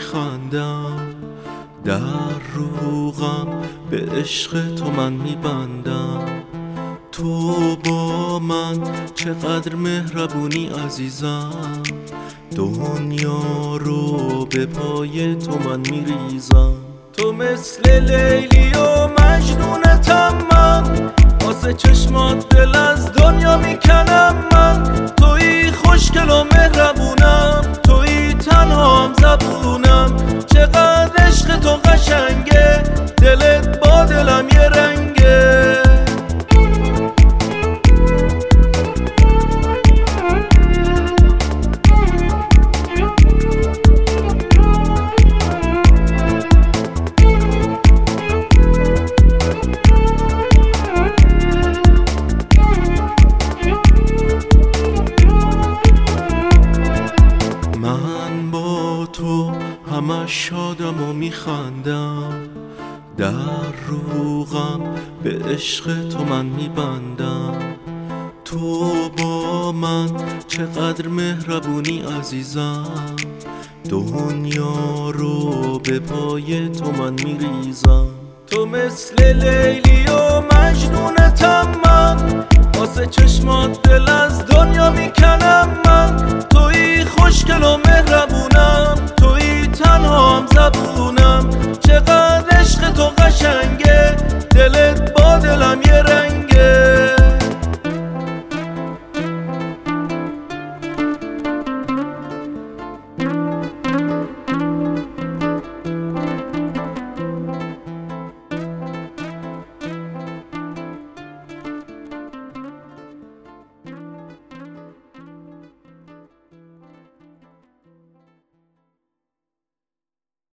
میخندم، در روغم به عشق تو من میبندم. تو با من چقدر مهربونی عزیزم، دنیا رو به پای تو من میریزم. تو مثل لیلی و مجنونتم من، واسه چشمات دل از دنیا میکنم من. تویی خوشگل و مهربونم، تویی تنها هم زبونم. چقدر عشق تو قشنگه، دلت با دلم یه رنگه. من با تو همش شادم و میخندم، در روغم به عشق تو من میبندم. تو با من چقدر مهربونی عزیزم، دنیا رو به پای تو من میریزم. تو مثل لیلی و مجنونتم من، واسه چشمات دل از دنیا میکنم من. تویی خوشگل و مهربونم، تویی تنها هم زبونم.